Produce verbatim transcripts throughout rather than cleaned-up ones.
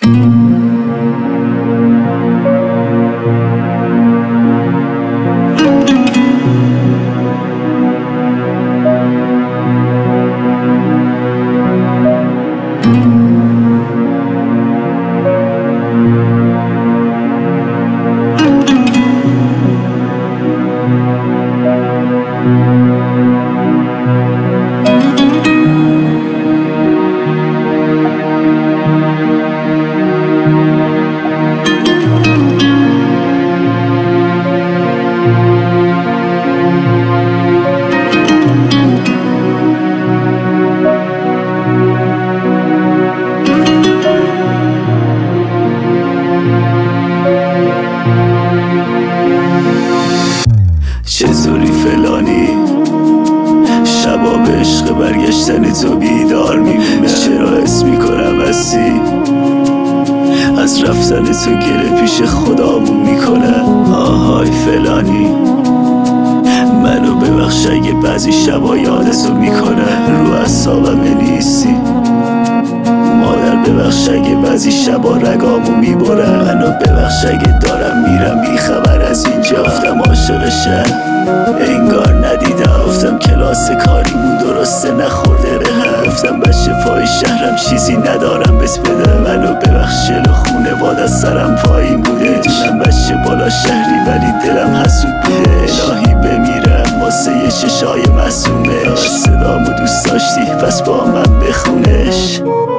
چطوری فلانی؟ شبا به عشق برگشتن تو بیدار میمونه. چرا حس میکنم هستی؟ از رفتن تو گله پیش خدامون میکنه. آهای فلانی، منو ببخش اگه بعضی شبا یادتو میکنه. رو اعصابم نیستی مادر، ببخش اگه بعضی شبا رگامو میبره. منو ببخش اگه دارم میرم بی خبر از اینجا. گفتم عاشق شهر انگار ندیدم. گفتم کلاس کاریمون درسته نخورده به هم. گفتم بچه پای شهرم چیزی ندارم بس بده. منو ببخش چلو خونواد از سرم پایین بوده. میدونم بچه بالا شهری ولی دلم حسود بوده. الهی بمیرم واسه یه چشای معصومش. صدامو دوست داشتی پس با من بخونش.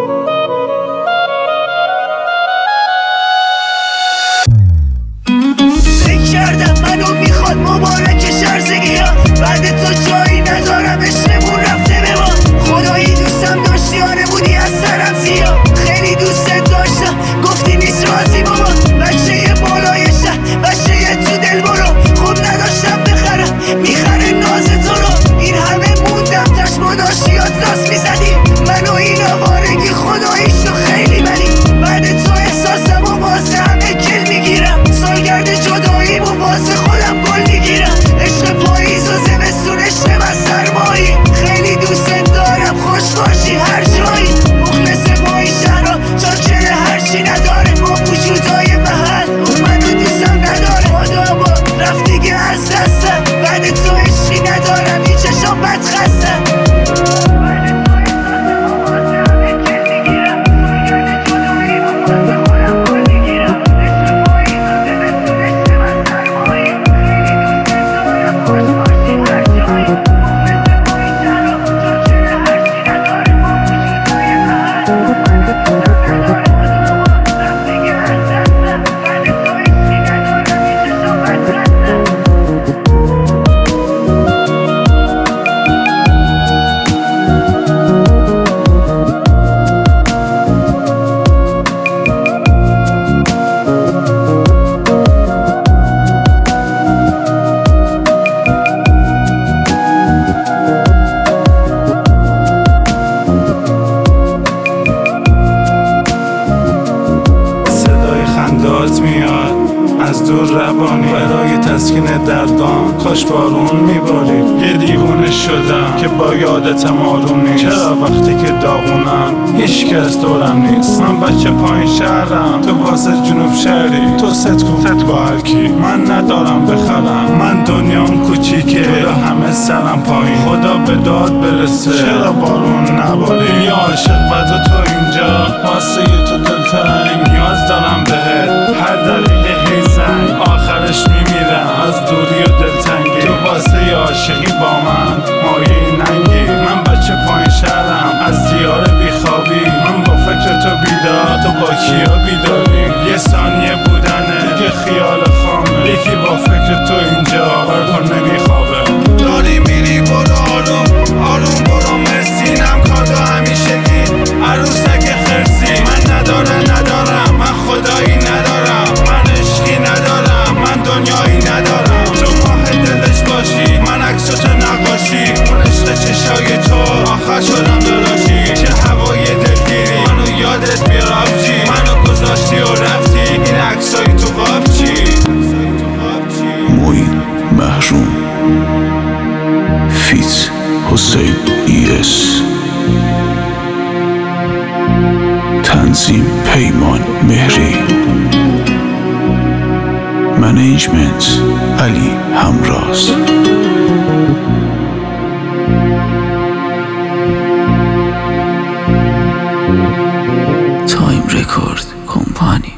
منو میخواد مبارک شرزگی ها. بعد تو جایی ندارم اشتمون رفته به ما. خدایی دوستم داشتی آره بودی از سرم زیا. خیلی دوست داشتم گفتی نیست راضی بابا. بچه یه بالای شهر بچه یه تو دل برو. خود نداشتم بخرم میخره ناز تو رو. این همه موندم تش ما داشتی لاس میزدی. منو این آوارگی خداییش تو خیلی بلی. بعد تو احساسم و واسه همه کل میگیرم. سالگرد جدایی و واسه خودم گل میگیرم. عشق پاییز و زمستون عشق من سرمایی. خیلی دوست دارم خوش باشی هر جایی. مخلص با این شهرها چاکر هرچی نداره. با وجودای محل اون منو دوستم نداره. مادا با رفت دیگه از دستم. بعد تو عشقی ندارم این چشم بد خستم. میاد از دور روانی برای تسکین دردان. کاش بارون میبارید. یه دیوونه شدم که با یادتم آروم نیست. چرا وقتی که داغونم هیچ کس دورم نیست. من بچه پایین شهرم تو واسه جنوب شهری. تو ست کن با هرکی من ندارم بخرم. من دنیام کوچیکه تو همه سرم پایین. خدا به داد برسه چرا بارون نباری. یا عاشق بد تو اینجا واسه تو دلتنگ. نیاز دارم بهت هر دقیقه هیزنگ. آخرش میمیرم از دوری و دلتنگی. تو واسه ی عاشقی با من مایه ننگی. من بچه پایین شهرم از دیار بیخوابی. من با فکر تو بیدار تو با کیا بیداری. یه ثانیه بودنه دیگه خیال خامه. یکی با فکر تو اینجا برکن نمیخوابه. داری میری برو آروم آروم برو. مرسی نم کادو همیشگی عروسک خرسی. من نداره ندارم من خدایی ندارم. من عشقی ندارم من دنیایی ندارم. تو ماه دلش باشی من عکساتو نقاشی. اون عشق چشای تو آخر شدم داداشی. چه هوای دلگیری منو یادت بیرابجی. منو گذاشتی و رفتی این عکسای تو قابچی. معین محروم فیت حسین ایس تنظیم پیمان مهری. منیجمنت علی همراز. تایم رکورد کمپانی.